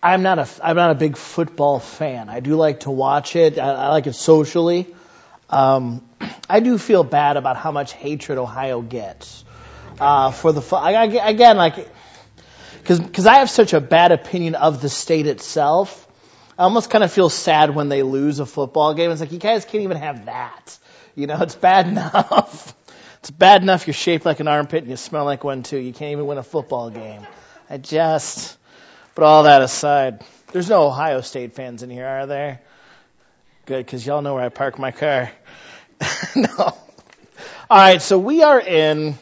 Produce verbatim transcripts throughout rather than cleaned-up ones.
I'm not a I'm not a big football fan. I do like to watch it. I, I like it socially. Um, I do feel bad about how much hatred Ohio gets uh, for the I, I, again like because because I have such a bad opinion of the state itself. I almost kind of feel sad when they lose a football game. It's like you guys can't even have that. You know, it's bad enough. It's bad enough you're shaped like an armpit and you smell like one too. You can't even win a football game. I just. But all that aside, there's no Ohio State fans in here, are there? Good, because y'all know where I park my car. No. All right, so we are in,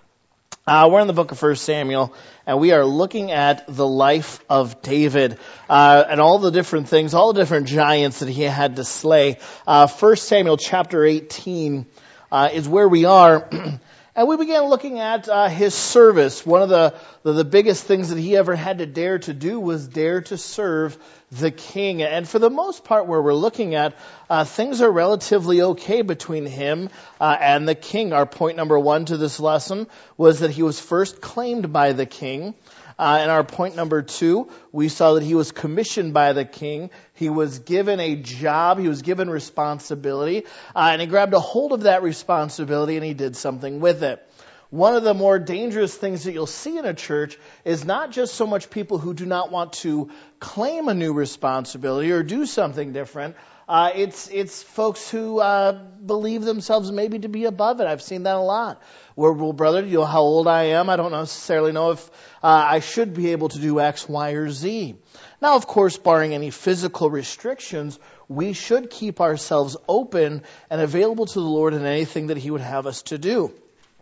uh, we're in the book of First Samuel, and we are looking at the life of David uh, and all the different things, all the different giants that he had to slay. Uh, First Samuel chapter eighteen uh, is where we are. And we began looking at uh, his service. One of the, the the biggest things that he ever had to dare to do was dare to serve the king. And for the most part, where we're looking at, uh, things are relatively okay between him uh, and the king. Our point number one to this lesson was that he was first claimed by the king. Uh, and our point number two, we saw that he was commissioned by the king. He was given a job. He was given responsibility. Uh, and he grabbed a hold of that responsibility and he did something with it. One of the more dangerous things that you'll see in a church is not just so much people who do not want to claim a new responsibility or do something different. Uh, it's it's folks who uh, believe themselves maybe to be above it. I've seen that a lot. Where, well, brother, you know how old I am. I don't necessarily know if uh, I should be able to do X, Y, or Z. Now, of course, barring any physical restrictions, we should keep ourselves open and available to the Lord in anything that He would have us to do.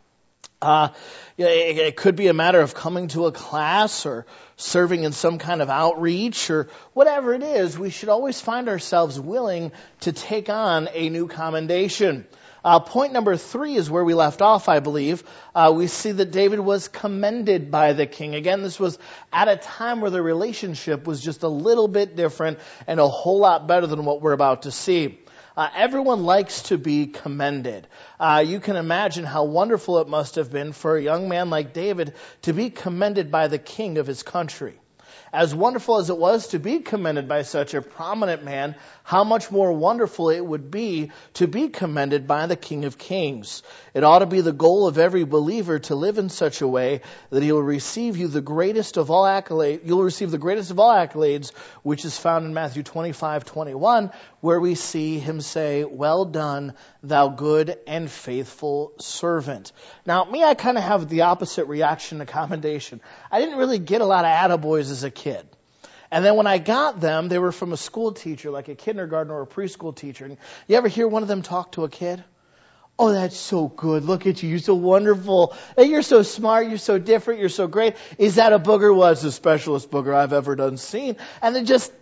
Uh, it, it could be a matter of coming to a class or serving in some kind of outreach or whatever it is. We should always find ourselves willing to take on a new commendation. Uh, point number three is where we left off, I believe. Uh, we see that David was commended by the king. Again, this was at a time where the relationship was just a little bit different and a whole lot better than what we're about to see. Uh, everyone likes to be commended. Uh, you can imagine how wonderful it must have been for a young man like David to be commended by the king of his country. As wonderful as it was to be commended by such a prominent man, how much more wonderful it would be to be commended by the King of Kings. It ought to be the goal of every believer to live in such a way that he will receive you the greatest of all accolades. You'll receive the greatest of all accolades, which is found in Matthew twenty-five twenty-one, where we see him say, "Well done, thou good and faithful servant." Now, me, I kind of have the opposite reaction to commendation. I didn't really get a lot of attaboys as a kid. And then when I got them, they were from a school teacher, like a kindergarten or a preschool teacher. And you ever hear one of them talk to a kid? "Oh, that's so good. Look at you. You're so wonderful. Hey, you're so smart. You're so different. You're so great. Is that a booger?" "Well, it's the specialist booger I've ever done seen." And it just,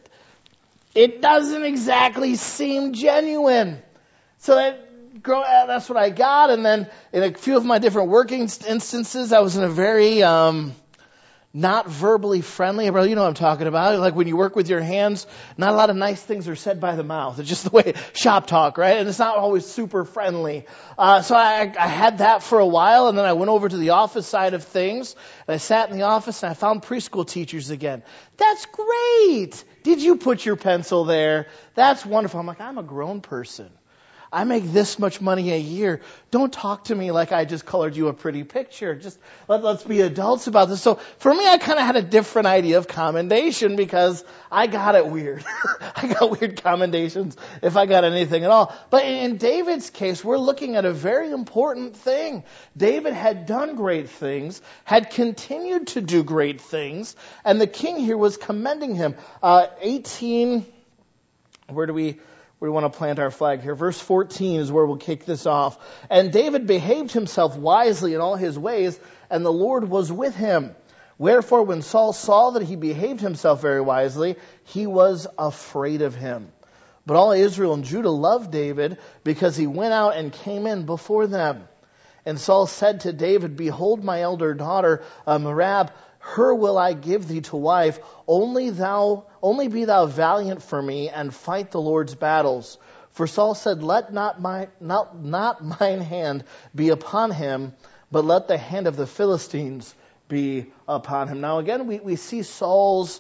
it doesn't exactly seem genuine. So that, grow, that's what I got. And then in a few of my different working instances, I was in a very... Um, not verbally friendly. You know what I'm talking about. Like when you work with your hands, not a lot of nice things are said by the mouth. It's just the way shop talk, right? And it's not always super friendly. Uh, so I, I had that for a while, and then I went over to the office side of things, and I sat in the office, and I found preschool teachers again. "That's great. Did you put your pencil there? That's wonderful." I'm like, I'm a grown person. I make this much money a year. Don't talk to me like I just colored you a pretty picture. Just let, let's be adults about this. So for me, I kind of had a different idea of commendation because I got it weird. I got weird commendations if I got anything at all. But in David's case, we're looking at a very important thing. David had done great things, had continued to do great things, and the king here was commending him. Uh, eighteen, where do we... We want to plant our flag here. Verse fourteen is where we'll kick this off. "And David behaved himself wisely in all his ways, and the Lord was with him. Wherefore, when Saul saw that he behaved himself very wisely, he was afraid of him. But all Israel and Judah loved David, because he went out and came in before them. And Saul said to David, Behold my elder daughter, uh, Merab, her will I give thee to wife. Only thou, only be thou valiant for me, and fight the Lord's battles. For Saul said, Let not my not not mine hand be upon him, but let the hand of the Philistines be upon him." Now again, we, we see Saul's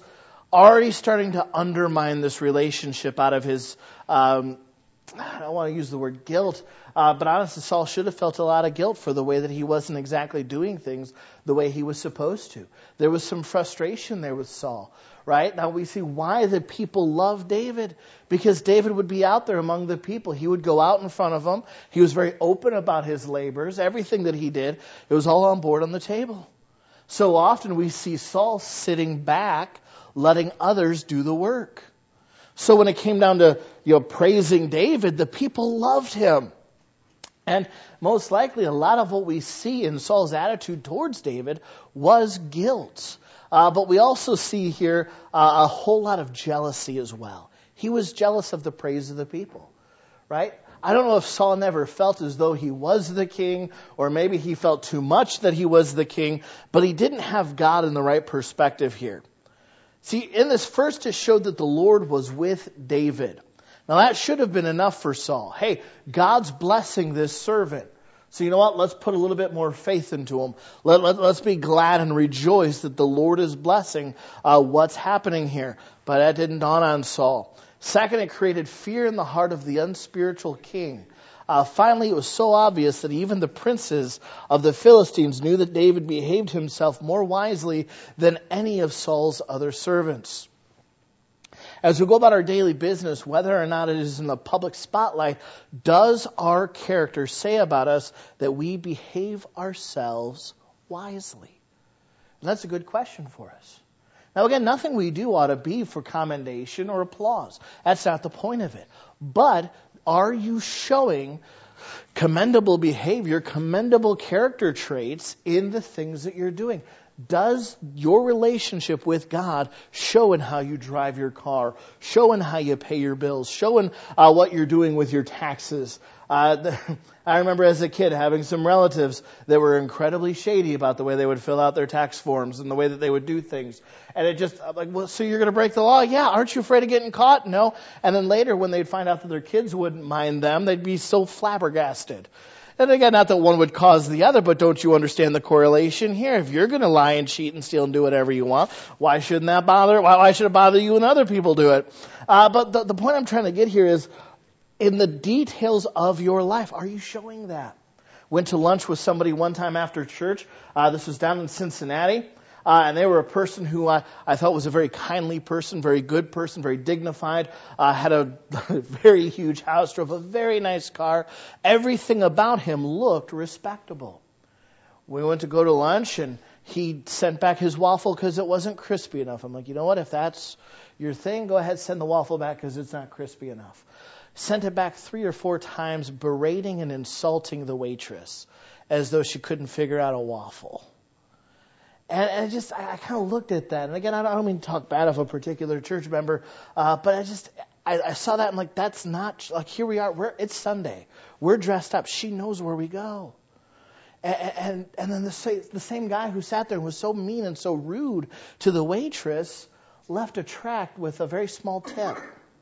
already starting to undermine this relationship out of his, um, I don't want to use the word guilt, uh, but honestly, Saul should have felt a lot of guilt for the way that he wasn't exactly doing things the way he was supposed to. There was some frustration there with Saul, right? Now we see why the people loved David, because David would be out there among the people. He would go out in front of them. He was very open about his labors. Everything that he did, it was all on board on the table. So often we see Saul sitting back, letting others do the work. So when it came down to, you know, praising David, the people loved him. And most likely a lot of what we see in Saul's attitude towards David was guilt. Uh, but we also see here uh, a whole lot of jealousy as well. He was jealous of the praise of the people, right? I don't know if Saul never felt as though he was the king, or maybe he felt too much that he was the king, but he didn't have God in the right perspective here. See, in this first it showed that the Lord was with David. Now that should have been enough for Saul. Hey, God's blessing this servant. So you know what? Let's put a little bit more faith into him. Let, let, let's be glad and rejoice that the Lord is blessing uh, what's happening here. But that didn't dawn on Saul. Second, it created fear in the heart of the unspiritual king. Uh, finally, it was so obvious that even the princes of the Philistines knew that David behaved himself more wisely than any of Saul's other servants. As we go about our daily business, whether or not it is in the public spotlight, does our character say about us that we behave ourselves wisely? And that's a good question for us. Now again, nothing we do ought to be for commendation or applause. That's not the point of it. But are you showing commendable behavior, commendable character traits in the things that you're doing? Does your relationship with God show in how you drive your car, show in how you pay your bills, show in uh, what you're doing with your taxes? Uh, the, I remember as a kid having some relatives that were incredibly shady about the way they would fill out their tax forms and the way that they would do things. And it just, I'm like, well, so you're going to break the law? Yeah. Aren't you afraid of getting caught? No. And then later when they'd find out that their kids wouldn't mind them, they'd be so flabbergasted. And again, not that one would cause the other, but don't you understand the correlation here? If you're going to lie and cheat and steal and do whatever you want, why shouldn't that bother? Why, why should it bother you when other people do it? Uh, but the, the point I'm trying to get here is, in the details of your life, are you showing that? Went to lunch with somebody one time after church. Uh, this was down in Cincinnati. Uh, and they were a person who I, I thought was a very kindly person, very good person, very dignified, uh, had a very huge house, drove a very nice car. Everything about him looked respectable. We went to go to lunch and he sent back his waffle because it wasn't crispy enough. I'm like, you know what? If that's your thing, go ahead, send the waffle back because it's not crispy enough. Sent it back three or four times, berating and insulting the waitress as though she couldn't figure out a waffle. And, and I just, I, I kind of looked at that. And again, I don't, I don't mean to talk bad of a particular church member, uh, but I just, I, I saw that and like, that's not, like here we are, we're, it's Sunday. We're dressed up. She knows where we go. And, and, and then the, the same guy who sat there and was so mean and so rude to the waitress left a tract with a very small tip.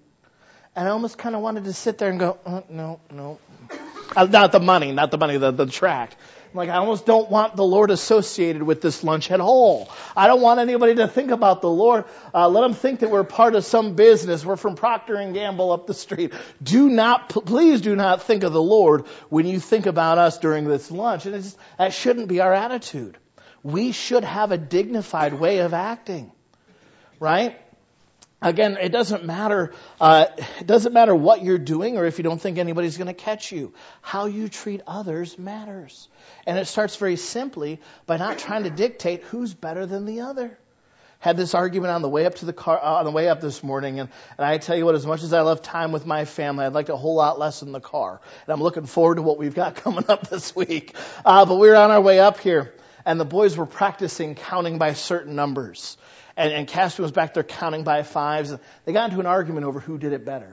And I almost kind of wanted to sit there and go, oh, no, no. Uh, not the money, not the money, the, the tract. Like, I almost don't want the Lord associated with this lunch at all. I don't want anybody to think about the Lord. Uh, let them think that we're part of some business. We're from Procter and Gamble up the street. Do not, please do not think of the Lord when you think about us during this lunch. And it's just, that shouldn't be our attitude. We should have a dignified way of acting, right? Again, it doesn't matter. Uh, it doesn't matter what you're doing, or if you don't think anybody's going to catch you. How you treat others matters, and it starts very simply by not trying to dictate who's better than the other. Had this argument on the way up to the car, uh, on the way up this morning, and, and I tell you what, as much as I love time with my family, I'd like a whole lot less in the car, and I'm looking forward to what we've got coming up this week. Uh, but we were on our way up here, and the boys were practicing counting by certain numbers. And, and Casper was back there counting by fives. They got into an argument over who did it better.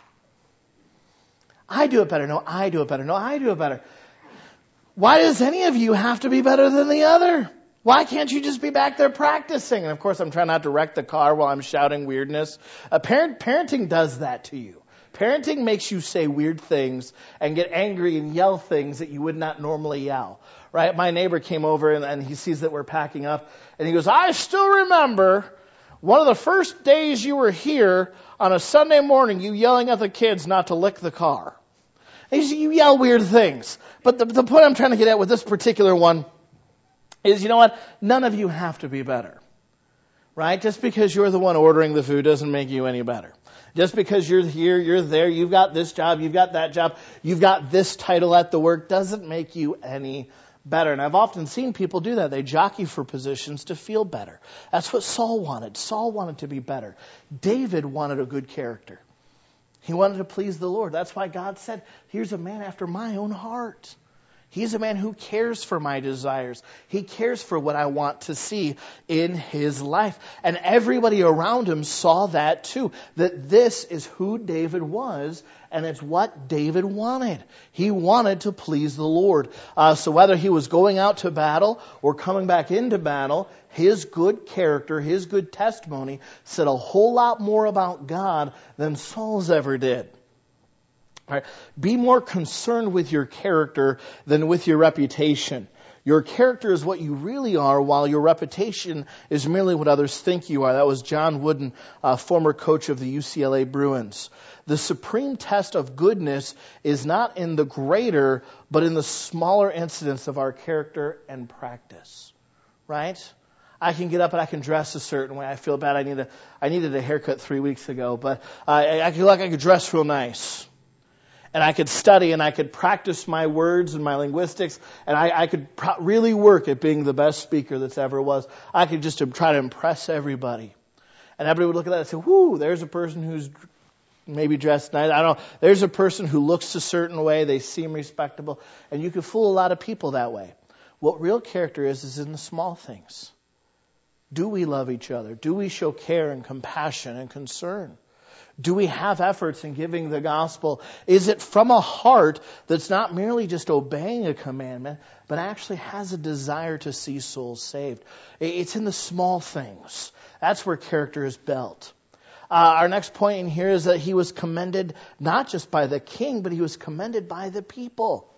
I do it better. No, I do it better. No, I do it better. Why does any of you have to be better than the other? Why can't you just be back there practicing? And of course, I'm trying not to wreck the car while I'm shouting weirdness. Uh, parent, parenting does that to you. Parenting makes you say weird things and get angry and yell things that you would not normally yell. Right? My neighbor came over and, and he sees that we're packing up and he goes, I still remember One of the first days you were here on a Sunday morning, you yelling at the kids not to lick the car. And you yell weird things. But the, the point I'm trying to get at with this particular one is, you know what? None of you have to be better. Right? Just because you're the one ordering the food doesn't make you any better. Just because you're here, you're there, you've got this job, you've got that job, you've got this title at the work, doesn't make you any better. And I've often seen people do that. They jockey for positions to feel better. That's what Saul wanted. Saul wanted to be better. David wanted a good character. He wanted to please the Lord. That's why God said, here's a man after my own heart. He's a man who cares for my desires. He cares for what I want to see in his life. And everybody around him saw that too, that this is who David was, and it's what David wanted. He wanted to please the Lord. Uh, so whether he was going out to battle or coming back into battle, his good character, his good testimony said a whole lot more about God than Saul's ever did. Right. Be more concerned with your character than with your reputation. Your character is what you really are, while your reputation is merely what others think you are. That was John Wooden, uh, former coach of the U C L A Bruins. The supreme test of goodness is not in the greater, but in the smaller incidents of our character and practice. Right? I can get up and I can dress a certain way. I feel bad. I need a, I needed a haircut three weeks ago, but I, I feel like I could dress real nice. And I could study and I could practice my words and my linguistics, and I, I could pro- really work at being the best speaker that's ever was. I could just try to impress everybody. And everybody would look at that and say, whoo, there's a person who's maybe dressed nice. I don't know. There's a person who looks a certain way. They seem respectable. And you could fool a lot of people that way. What real character is, is in the small things. Do we love each other? Do we show care and compassion and concern? Do we have efforts in giving the gospel? Is it from a heart that's not merely just obeying a commandment, but actually has a desire to see souls saved? It's in the small things. That's where character is built. Uh, our next point in here is that he was commended not just by the king, but he was commended by the people.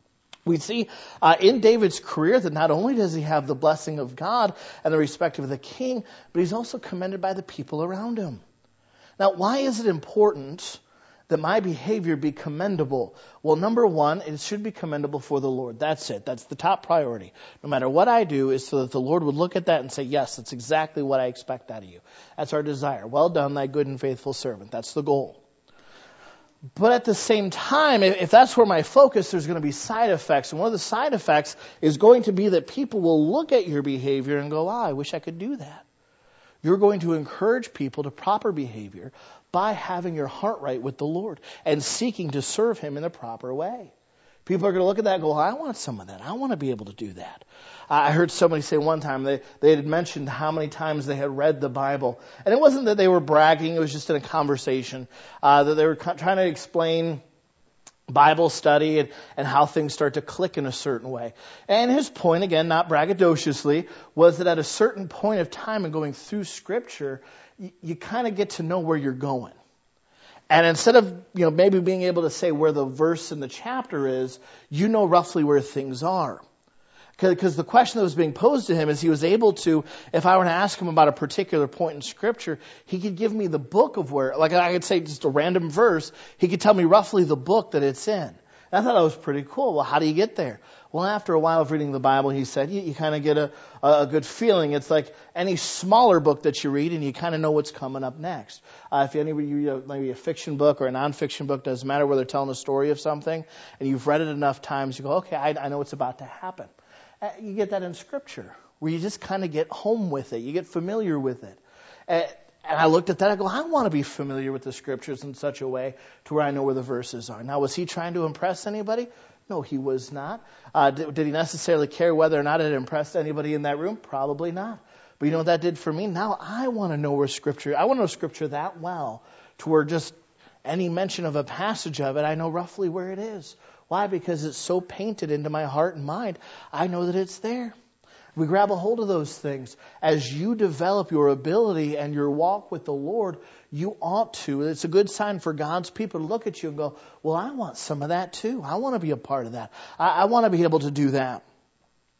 We see uh, in David's career that not only does he have the blessing of God and the respect of the king, but he's also commended by the people around him. Now, why is it important that my behavior be commendable? Well, number one, it should be commendable for the Lord. That's it. That's the top priority. No matter what I do, is so that the Lord would look at that and say, yes, that's exactly what I expect out of you. That's our desire. Well done, thy good and faithful servant. That's the goal. But at the same time, if that's where my focus, there's going to be side effects. And one of the side effects is going to be that people will look at your behavior and go, ah, I wish I could do that. You're going to encourage people to proper behavior by having your heart right with the Lord and seeking to serve Him in the proper way. People are going to look at that and go, I want some of that. I want to be able to do that. I heard somebody say one time, they, they had mentioned how many times they had read the Bible. And it wasn't that they were bragging, it was just in a conversation, uh, that they were trying to explain Bible study and, and how things start to click in a certain way. And his point, again, not braggadociously, was that at a certain point of time in going through Scripture, you, you kind of get to know where you're going. And instead of, you know, maybe being able to say where the verse in the chapter is, you know roughly where things are. Because the question that was being posed to him is he was able to, if I were to ask him about a particular point in Scripture, he could give me the book of where, like I could say just a random verse, he could tell me roughly the book that it's in. And I thought that was pretty cool. Well, how do you get there? Well, after a while of reading the Bible, he said, you, you kind of get a, a good feeling. It's like any smaller book that you read, and you kind of know what's coming up next. Uh, if anybody, you read maybe a fiction book or a nonfiction book, doesn't matter where they're telling a story of something, and you've read it enough times, you go, okay, I, I know what's about to happen. You get that in Scripture, where you just kind of get home with it. You get familiar with it. And I looked at that, I go, I want to be familiar with the Scriptures in such a way to where I know where the verses are. Now, was he trying to impress anybody? No, he was not. Uh, did, did he necessarily care whether or not it impressed anybody in that room? Probably not. But you know what that did for me? Now I want to know where Scripture, I want to know Scripture that well, to where just any mention of a passage of it, I know roughly where it is. Why? Because it's so painted into my heart and mind, I know that it's there. We grab a hold of those things. As you develop your ability and your walk with the Lord, you ought to. It's a good sign for God's people to look at you and go, well, I want some of that too. I want to be a part of that. I, I want to be able to do that.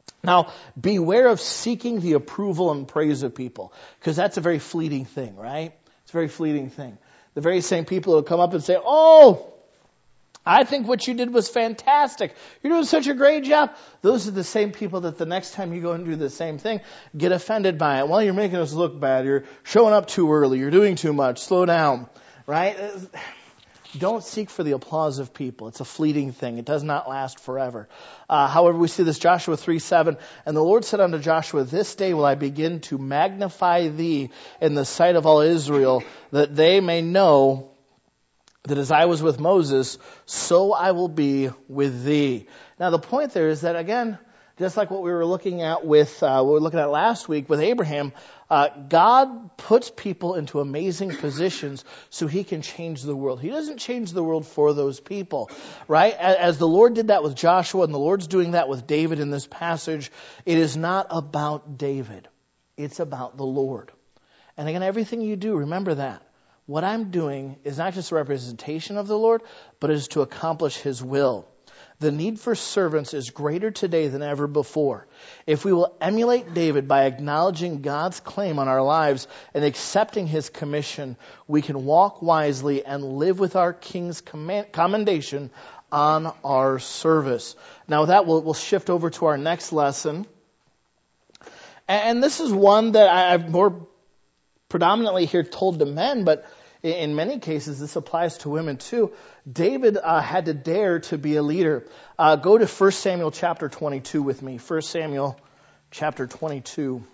Now, beware of seeking the approval and praise of people, because that's a very fleeting thing, right? It's a very fleeting thing. The very same people who come up and say, oh, I think what you did was fantastic. You're doing such a great job. Those are the same people that the next time you go and do the same thing, get offended by it. Well, you're making us look bad. You're showing up too early. You're doing too much. Slow down, right? Don't seek for the applause of people. It's a fleeting thing. It does not last forever. Uh, however, we see this Joshua three seven. And the Lord said unto Joshua, this day will I begin to magnify thee in the sight of all Israel, that they may know that as I was with Moses, so I will be with thee. Now the point there is that, again, just like what we were looking at with, uh, what we were looking at last week with Abraham, uh, God puts people into amazing positions so He can change the world. He doesn't change the world for those people, right? As the Lord did that with Joshua and the Lord's doing that with David in this passage, it is not about David. It's about the Lord. And again, everything you do, remember that. What I'm doing is not just a representation of the Lord, but it is to accomplish His will. The need for servants is greater today than ever before. If we will emulate David by acknowledging God's claim on our lives and accepting His commission, we can walk wisely and live with our King's commendation on our service. Now with that, we'll, we'll shift over to our next lesson. And this is one that I've more predominantly here told to men, but in many cases this applies to women too. David uh, had to dare to be a leader. Uh, go to First Samuel chapter twenty-two with me. First Samuel chapter twenty-two.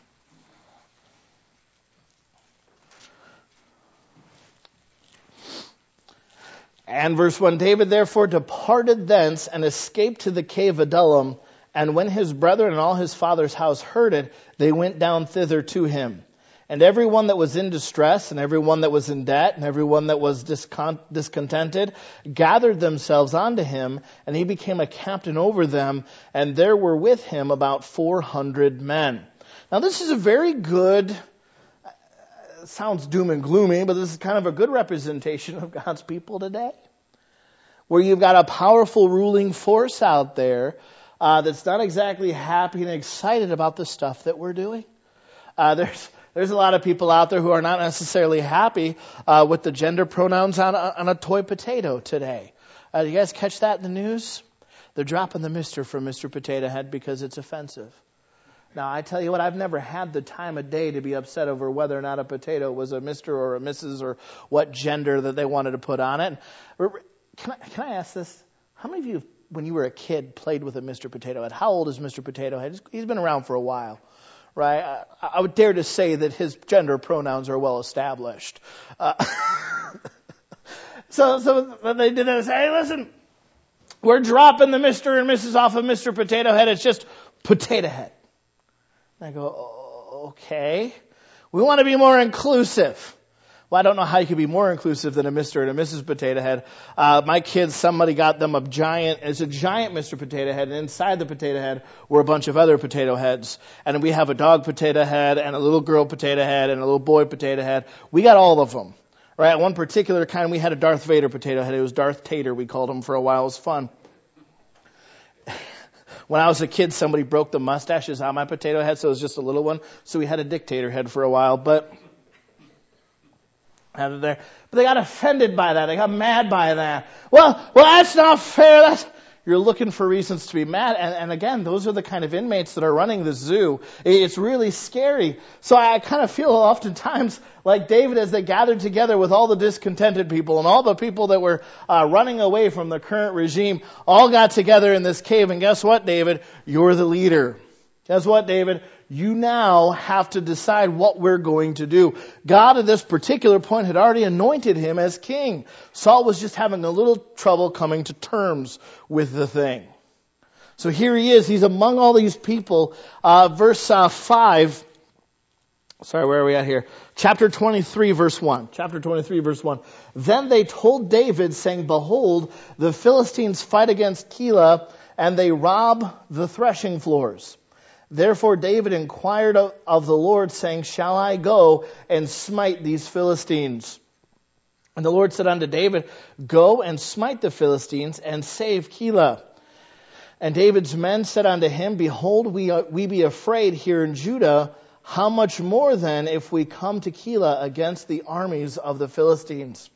And verse one, David therefore departed thence and escaped to the cave of Adullam. And when his brethren and all his father's house heard it, they went down thither to him. And everyone that was in distress, and everyone that was in debt, and everyone that was discon- discontented, gathered themselves unto him, and he became a captain over them, and there were with him about four hundred men. Now this is a very good, uh, sounds doom and gloomy, but this is kind of a good representation of God's people today. Where you've got a powerful ruling force out there uh, that's not exactly happy and excited about the stuff that we're doing. Uh, there's There's a lot of people out there who are not necessarily happy uh, with the gender pronouns on a, on a toy potato today. Uh, you guys catch that in the news? They're dropping the Mister from Mister Potato Head because it's offensive. Now, I tell you what, I've never had the time of day to be upset over whether or not a potato was a Mister or a Missus or what gender that they wanted to put on it. Can I, can I ask this? How many of you, when you were a kid, played with a Mister Potato Head? How old is Mister Potato Head? He's been around for a while. Right? I, I would dare to say that his gender pronouns are well established. Uh, so, so they did that and say, hey, listen, we're dropping the Mister and Missus off of Mister Potato Head. It's just Potato Head. And I go, oh, okay. We want to be more inclusive. Well, I don't know how you could be more inclusive than a Mister and a Missus Potato Head. Uh, my kids, somebody got them a giant, it's a giant Mister Potato Head, and inside the potato head were a bunch of other potato heads. And we have a dog potato head, and a little girl potato head, and a little boy potato head. We got all of them. Right? One particular kind, we had a Darth Vader potato head. It was Darth Tater, we called him for a while. It was fun. When I was a kid, somebody broke the mustaches on my potato head, so it was just a little one. So we had a dictator head for a while, but out of there. But they got offended by that. They got mad by that. Well, well, that's not fair. That's, you're looking for reasons to be mad. And, and again, those are the kind of inmates that are running the zoo. It's really scary. So I kind of feel oftentimes like David as they gathered together with all the discontented people and all the people that were uh, running away from the current regime, all got together in this cave. And guess what, David? You're the leader. Guess what, David? You now have to decide what we're going to do. God at this particular point had already anointed him as king. Saul was just having a little trouble coming to terms with the thing. So here he is. He's among all these people. Uh, verse uh, five. Sorry, where are we at here? Chapter twenty-three, verse one. Chapter twenty-three, verse one. Then they told David, saying, behold, the Philistines fight against Keilah, and they rob the threshing floors. Therefore David inquired of, of the Lord, saying, shall I go and smite these Philistines? And the Lord said unto David, go and smite the Philistines and save Keilah. And David's men said unto him, Behold, we, are, we be afraid here in Judah. How much more then if we come to Keilah against the armies of the Philistines?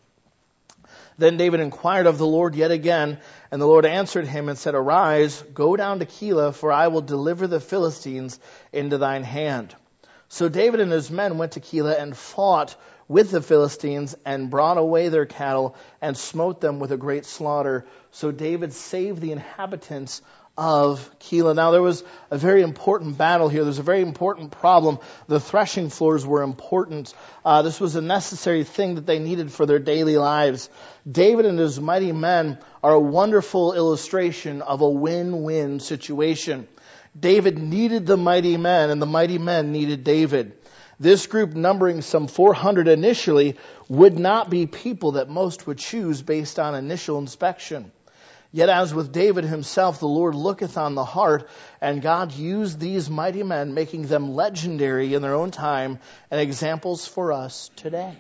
Then David inquired of the Lord yet again, and the Lord answered him and said, Arise, go down to Keilah, for I will deliver the Philistines into thine hand. So David and his men went to Keilah and fought with the Philistines and brought away their cattle and smote them with a great slaughter. So David saved the inhabitants of Keilah. Now there was a very important battle here. There's a very important problem. The threshing floors were important. Uh, this was a necessary thing that they needed for their daily lives. David and his mighty men are a wonderful illustration of a win-win situation. David needed the mighty men, and the mighty men needed David. This group, numbering some four hundred initially, would not be people that most would choose based on initial inspection. Yet as with David himself, the Lord looketh on the heart, and God used these mighty men, making them legendary in their own time and examples for us today.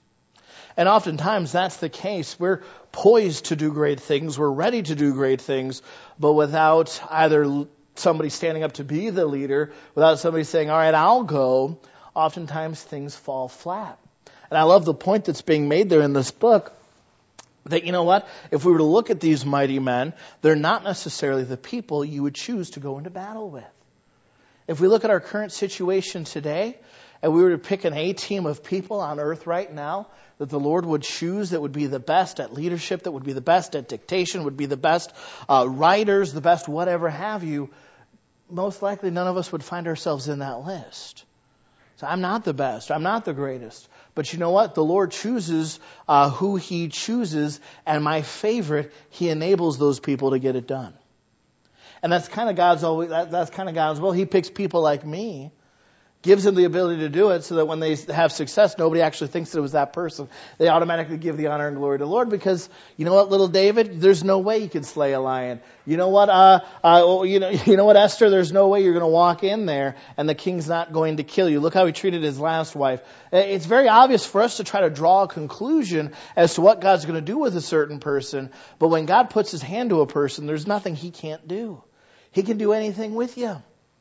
And oftentimes that's the case. We're poised to do great things. We're ready to do great things, but without either somebody standing up to be the leader, without somebody saying, all right, I'll go, oftentimes things fall flat. And I love the point that's being made there in this book, that, you know what, if we were to look at these mighty men, they're not necessarily the people you would choose to go into battle with. If we look at our current situation today, and we were to pick an A-team of people on earth right now that the Lord would choose that would be the best at leadership, that would be the best at dictation, would be the best uh, writers, the best whatever have you, most likely none of us would find ourselves in that list. So I'm not the best. I'm not the greatest. But you know what? The Lord chooses uh, who He chooses, and my favorite, He enables those people to get it done. And that's kind of God's always. That, that's kind of God's will. He picks people like me, gives them the ability to do it, so that when they have success, nobody actually thinks that it was that person. They automatically give the honor and glory to the Lord, because you know what, little David, there's no way you can slay a lion. You know what, uh, uh, you know, you know what, Esther, there's no way you're going to walk in there and the king's not going to kill you. Look how he treated his last wife. It's very obvious for us to try to draw a conclusion as to what God's going to do with a certain person, but when God puts His hand to a person, there's nothing He can't do. He can do anything with you.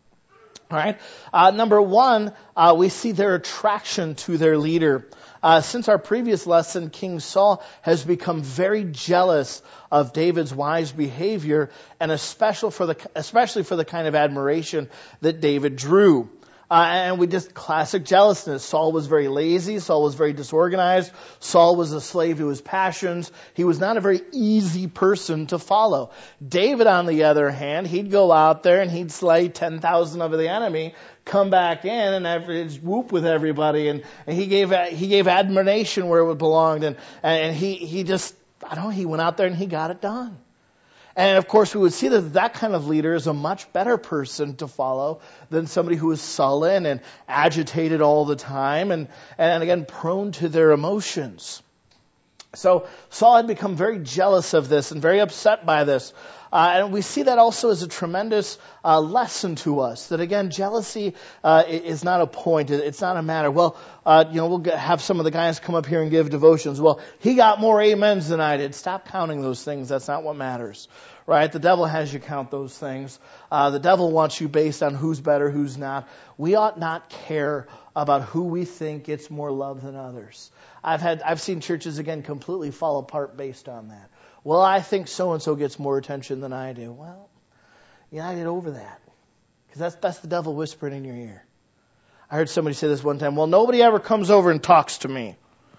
All right. Uh, number one, uh, we see their attraction to their leader. Uh, since our previous lesson, King Saul has become very jealous of David's wise behavior, and especially for the especially for the kind of admiration that David drew. Uh, and we just classic jealousness. Saul was very lazy. Saul was very disorganized. Saul was a slave to his passions. He was not a very easy person to follow. David, on the other hand, he'd go out there and he'd slay ten thousand of the enemy, come back in and average whoop with everybody. And, and he gave he gave admiration where it belonged. And, and he, he just, I don't know, he went out there and he got it done. And of course, we would see that that kind of leader is a much better person to follow than somebody who is sullen and agitated all the time and, and again, prone to their emotions. So Saul had become very jealous of this and very upset by this. Uh, and we see that also as a tremendous uh, lesson to us. That again, jealousy uh, is not a point. It's not a matter. Well, uh, you know, we'll get, have some of the guys come up here and give devotions. Well, he got more amens than I did. Stop counting those things. That's not what matters, right? The devil has you count those things. Uh, the devil wants you based on who's better, who's not. We ought not care about who we think gets more love than others. I've had, I've seen churches again completely fall apart based on that. Well, I think so-and-so gets more attention than I do. Well, yeah, I get over that. Because that's, that's the devil whispering in your ear. I heard somebody say this one time, well, nobody ever comes over and talks to me.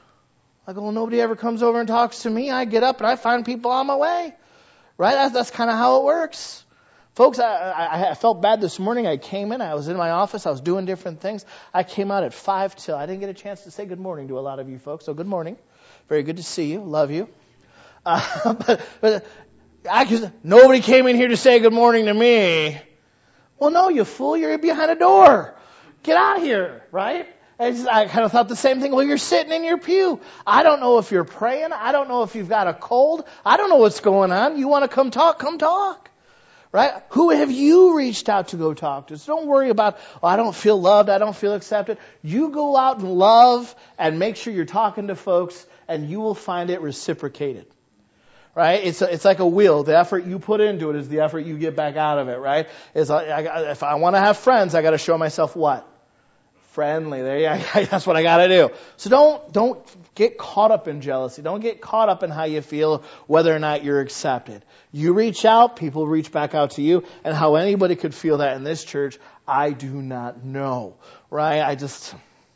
I go, well, nobody ever comes over and talks to me. I get up and I find people on my way. Right? That's, that's kind of how it works. Folks, I, I, I felt bad this morning. I came in, I was in my office, I was doing different things. I came out at five till. I didn't get a chance to say good morning to a lot of you folks. So good morning. Very good to see you. Love you. Uh, but, but I just, nobody came in here to say good morning to me. Well, no, you fool, you're behind a door. Get out of here, right? I, just, I kind of thought the same thing. Well, you're sitting in your pew. I don't know if you're praying. I don't know if you've got a cold. I don't know what's going on. You want to come talk? Come talk. Right? Who have you reached out to go talk to? So don't worry about, oh, I don't feel loved. I don't feel accepted. You go out and love and make sure you're talking to folks, and you will find it reciprocated. right? It's a, it's like a wheel. The effort you put into it is the effort you get back out of it, right? It's like, I, if I want to have friends, I got to show myself what? Friendly. There you go. That's what I got to do. So don't don't get caught up in jealousy. Don't get caught up in how you feel, whether or not you're accepted. You reach out, people reach back out to you, and how anybody could feel that in this church, I do not know, right? I just,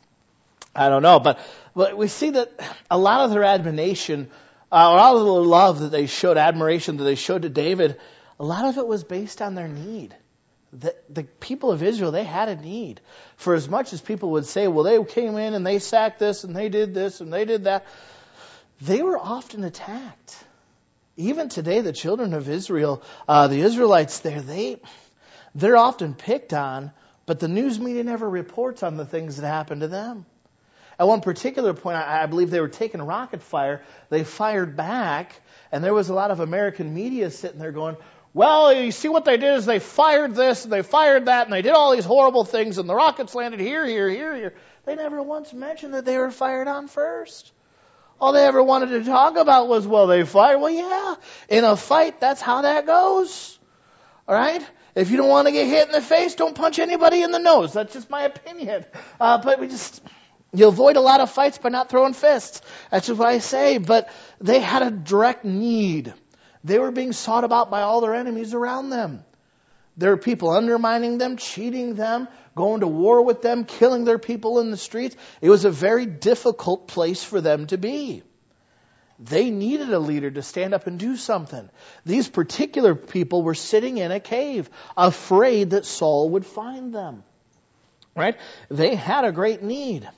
I don't know. But, but we see that a lot of their admiration, uh, a lot of the love that they showed, admiration that they showed to David, a lot of it was based on their need. The, the people of Israel, they had a need. For as much as people would say, well, they came in and they sacked this and they did this and they did that, they were often attacked. Even today, the children of Israel, uh, the Israelites there, they, they're often picked on, but the news media never reports on the things that happened to them. At one particular point, I, I believe they were taking rocket fire. They fired back, and there was a lot of American media sitting there going, well, you see what they did is they fired this and they fired that and they did all these horrible things and the rockets landed here, here, here, here. They never once mentioned that they were fired on first. All they ever wanted to talk about was, well, they fired. Well, yeah, in a fight, that's how that goes. All right? If you don't want to get hit in the face, don't punch anybody in the nose. That's just my opinion. Uh, but we just, you avoid a lot of fights by not throwing fists. That's just what I say. But they had a direct need. They were being sought about by all their enemies around them. There were people undermining them, cheating them, going to war with them, killing their people in the streets. It was a very difficult place for them to be. They needed a leader to stand up and do something. These particular people were sitting in a cave, afraid that Saul would find them. Right? They had a great need.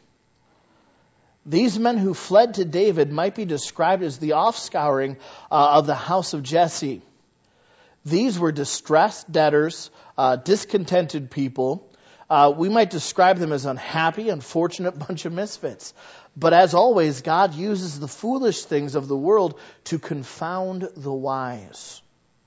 These men who fled to David might be described as the offscouring uh, of the house of Jesse. These were distressed debtors, uh, discontented people. Uh, we might describe them as unhappy, unfortunate bunch of misfits. But as always, God uses the foolish things of the world to confound the wise.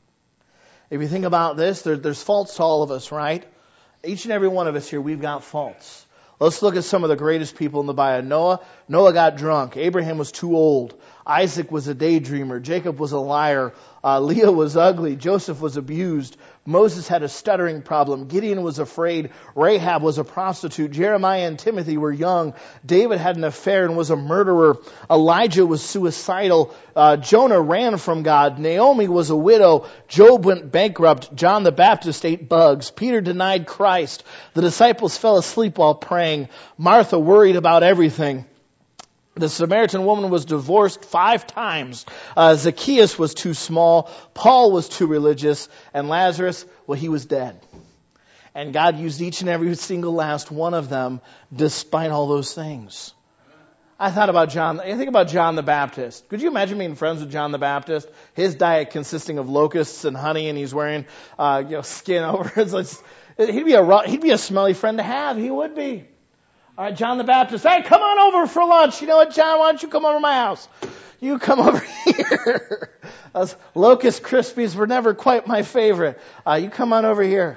If you think about this, there, there's faults to all of us, right? Each and every one of us here, we've got faults. Let's look at some of the greatest people in the Bible. Noah, Noah got drunk. Abraham was too old. Isaac was a daydreamer. Jacob was a liar. Uh, Leah was ugly. Joseph was abused. Moses had a stuttering problem. Gideon was afraid. Rahab was a prostitute. Jeremiah and Timothy were young. David had an affair and was a murderer. Elijah was suicidal. Uh, Jonah ran from God. Naomi was a widow. Job went bankrupt. John the Baptist ate bugs. Peter denied Christ. The disciples fell asleep while praying. Martha worried about everything. The Samaritan woman was divorced five times. Uh, Zacchaeus was too small. Paul was too religious. And Lazarus, well, he was dead. And God used each and every single last one of them despite all those things. I thought about John. I think about John the Baptist. Could you imagine being friends with John the Baptist? His diet consisting of locusts and honey, and he's wearing uh, you know, skin over his. He'd be a he'd be a smelly friend to have. He would be. All right, John the Baptist, hey, come on over for lunch. You know what, John, why don't you come over to my house? You come over here. Those Locust Krispies were never quite my favorite. Uh, you come on over here.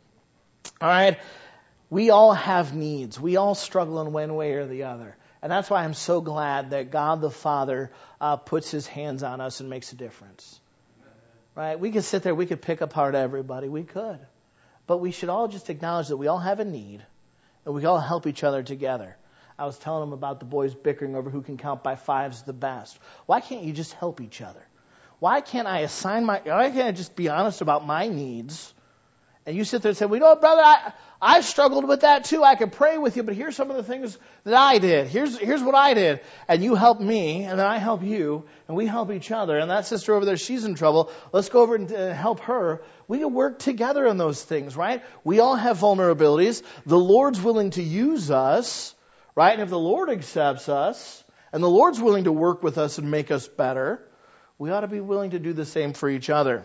All right, we all have needs. We all struggle in one way or the other. And that's why I'm so glad that God the Father uh, puts His hands on us and makes a difference. Right? We could sit there, we could pick apart everybody. We could. But we should all just acknowledge that we all have a need. And we all help each other together. I was telling them about the boys bickering over who can count by fives the best. Why can't you just help each other? Why can't I assign my, why can't I just be honest about my needs? And you sit there and say, well, you know what, brother, I, I've struggled with that too. I could pray with you, but here's some of the things that I did. Here's, here's what I did. And you help me, and then I help you, and we help each other. And that sister over there, she's in trouble. Let's go over and uh, help her. We can work together on those things, right? We all have vulnerabilities. The Lord's willing to use us, right? And if the Lord accepts us, and the Lord's willing to work with us and make us better, we ought to be willing to do the same for each other.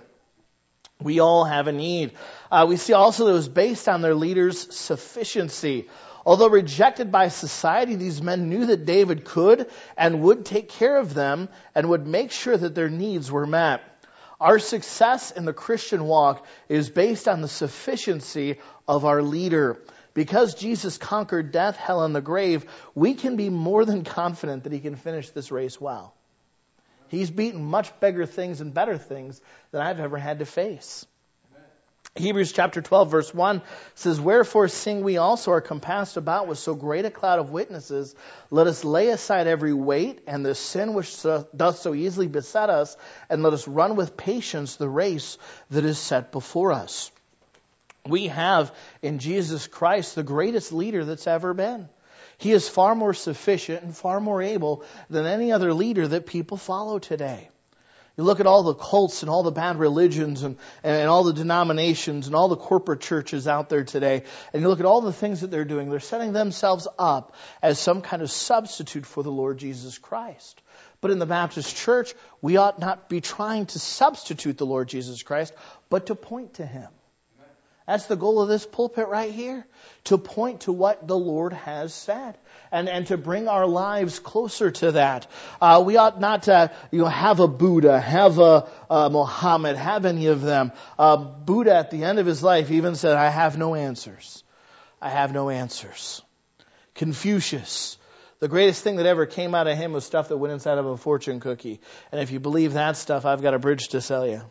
We all have a need. Uh, we see also that it was based on their leaders' sufficiency. Although rejected by society, these men knew that David could and would take care of them and would make sure that their needs were met. Our success in the Christian walk is based on the sufficiency of our leader. Because Jesus conquered death, hell, and the grave, we can be more than confident that He can finish this race well. He's beaten much bigger things and better things than I've ever had to face. Hebrews chapter twelve verse one says, "Wherefore seeing we also are compassed about with so great a cloud of witnesses, let us lay aside every weight and the sin which so, doth so easily beset us, and let us run with patience the race that is set before us." We have in Jesus Christ the greatest leader that's ever been. He is far more sufficient and far more able than any other leader that people follow today. You look at all the cults and all the bad religions and, and all the denominations and all the corporate churches out there today, and you look at all the things that they're doing. They're setting themselves up as some kind of substitute for the Lord Jesus Christ. But in the Baptist church, we ought not be trying to substitute the Lord Jesus Christ, but to point to Him. That's the goal of this pulpit right here, to point to what the Lord has said and, and to bring our lives closer to that. Uh, we ought not to you know, have a Buddha, have a, a Muhammad, have any of them. Uh, Buddha at the end of his life even said, "I have no answers. I have no answers." Confucius, the greatest thing that ever came out of him was stuff that went inside of a fortune cookie. And if you believe that stuff, I've got a bridge to sell you.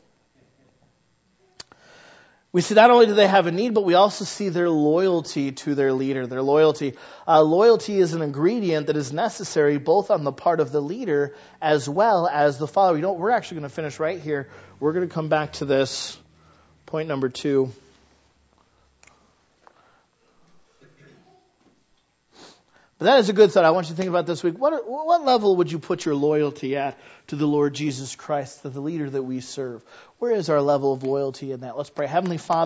We see not only do they have a need, but we also see their loyalty to their leader, their loyalty. Uh, loyalty is an ingredient that is necessary both on the part of the leader as well as the follower. You know, we're actually going to finish right here. We're going to come back to this. Point number two. But that is a good thought. I want you to think about this week. What, what level would you put your loyalty at to the Lord Jesus Christ, to the leader that we serve? Where is our level of loyalty in that? Let's pray. Heavenly Father,